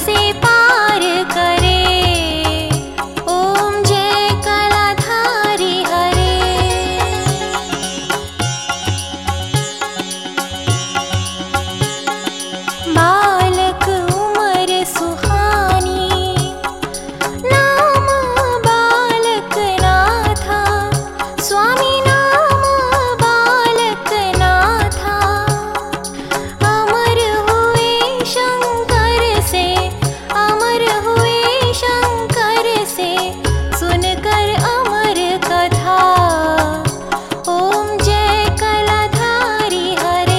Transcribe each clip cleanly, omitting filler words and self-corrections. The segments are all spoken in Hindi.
से पार करे। ओम जय कलाधारी हरे। बालक उमर सुहानी, नाम बालक नाथा। स्वामी नाम बालक नाथा। अमर हुए शंकर से, अमर हुए शंकर से, सुनकर अमर कथा। ओम जय कलाधारी हरे।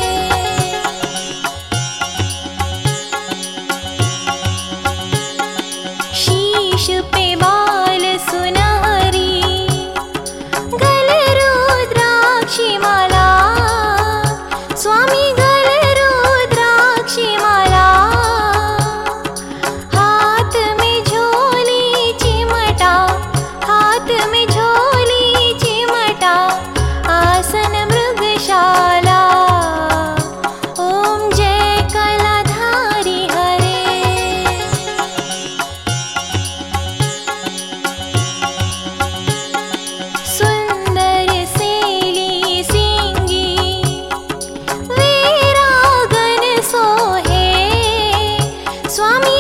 शीश पे बाल सुनहरी, गले रुद्राक्षी माला। स्वामी गले रुद्राक्षी माला। हाथ में झोली चिमटा, हाथ में झोली चिमटा, आसन मृगशाला। ओम जय कलाधारी हरे। सुंदर सेली सिंगी, वीरागन सोहे। स्वामी